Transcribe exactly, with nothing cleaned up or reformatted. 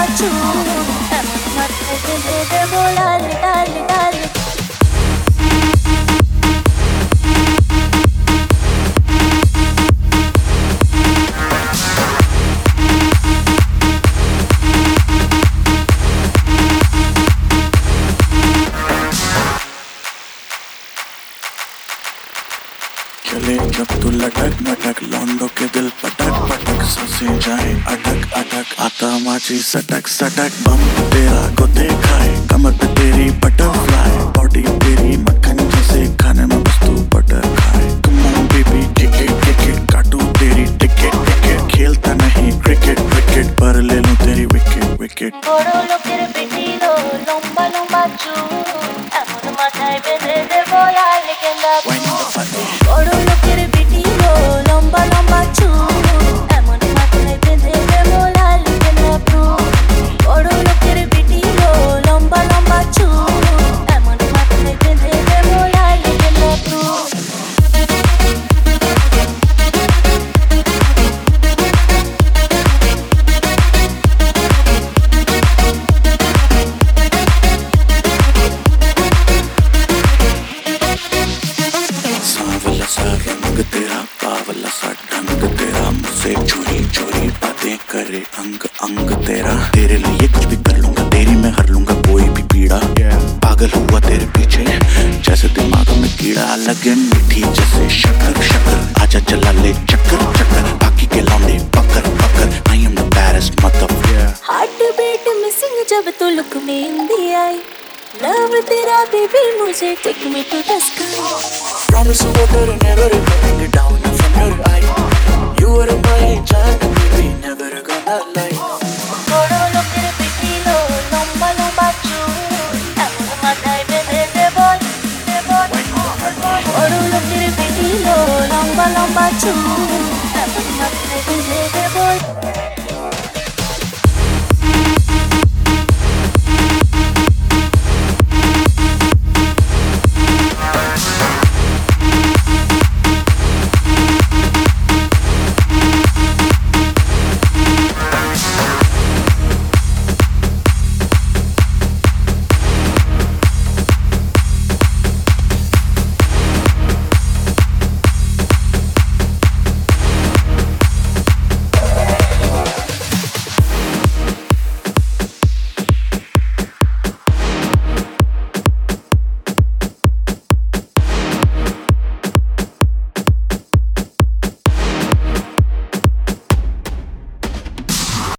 চুল এমন মাথায় বেঁধে দেবো লাল লাল লাল चले जब तू लटक मटक लौंडों के दिल पटक पटक सांसें जाए अटक अटक आता माची सटक सटक बम तेरा को देखाए कमर पे तेरी बटरफ्लाई बॉडी तेरी मक्खन जैसे खाने में बस तू बटर खाए come on baby ticket ticket काटू तेरी टिकट टिकट खेलता नहीं क्रिकेट क्रिकेट पर ले लूं तेरी विकेट विकेट বড় লোকের বেটিলো লম্বা লম্বা চুল এমন মাথায় বেঁধে দেবো লাল গেন্দা বড় লোকের বেটিলো লম্বা লম্বা চুল এমন মাথায় বেঁধে দেবো লাল গেন্দা ফুল বড় লোকের বেটিলো লম্বা লম্বা চুল এমন মাথায় বেঁধে দেবো লাল গেন্দা ফুল सांवला सा रंग तेरा बावला सा ढंग तेरा मुझसे चोरी चोरी बातें करे अंग अंग तेरा तेरे लिए कुछ भी कर लूंगा तेरी मैं हर लूंगा कोई भी पीड़ा पागल हुआ तेरे पीछे जैसे दिमाग में कीड़ा लगे मीठी जैसे शक्कर शक्कर आजा चला ले चक्कर चक्कर बाकी के लौंडे पकड़ पकड़ आई एम द बैडेस्ट मतलब हार्ट बीट मिसिंग जब तू लुक में इंदी आई लव तेरा बेबी मुझे take me to the sky Promise you water and never going it down from your eye. You are my child, baby, never gonna lie. বড় লোকের বেটিলো লম্বা লম্বা চুল এমন মাথায় বেঁধে দেবো দেবো বড় লোকের বেটিলো লম্বা লম্বা চুল এমন মাথায় বেঁধে দেবো